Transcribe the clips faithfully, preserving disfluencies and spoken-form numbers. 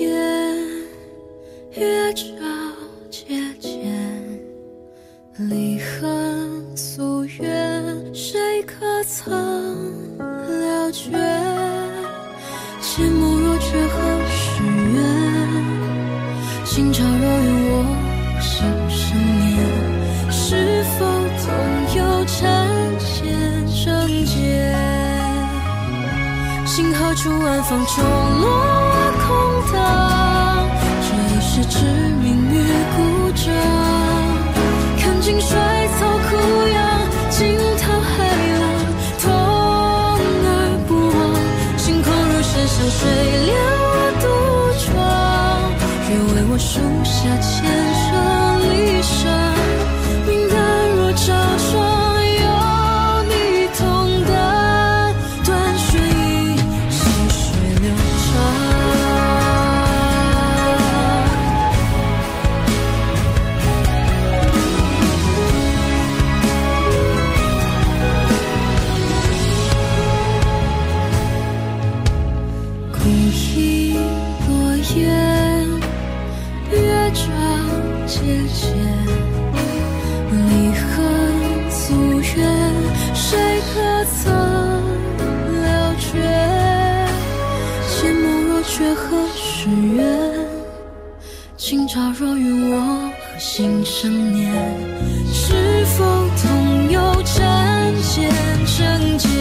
夜越照节俭，离恨夙愿，谁可曾了却？切莫若却何时圆？心潮若愿我心生念，是否同有缠线绳结？心何处安放中落空荡？这一世之命与孤掌，看尽水草枯杨，惊涛骇浪，痛而不忘。星空如线像水帘我独闯，愿为我书下前程离殇。明淡若照霜，有你同担，断水一细水流长。空一落雁，月照节俭，离恨夙愿，谁可曾了却？切莫若却何时圆？今朝若愿我何心生念？是否同有缠线绳结？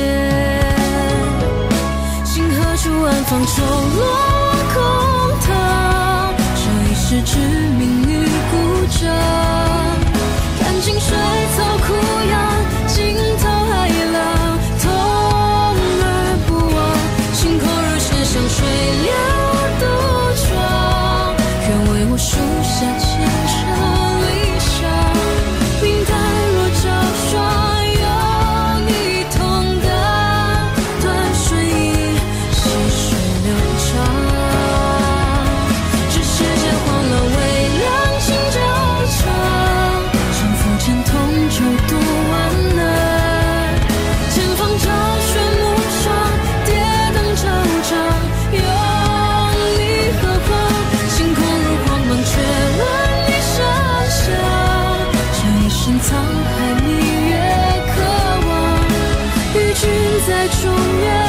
心何处安放中落空荡？这一世之命与孤掌，看尽水草枯杨，惊涛骇浪，痛而不忘。星空如线像水帘我独闯，愿为我书下前程离殇。明淡若照霜，有你同担，断水一细水流长。这世间慌乱微凉，心较长，沉浮间同舟渡万难。前方找寻木窗，跌宕惆怅，有你何妨？星空如光芒，却乱你山下。这一生沧海，明月可望，与君在中原。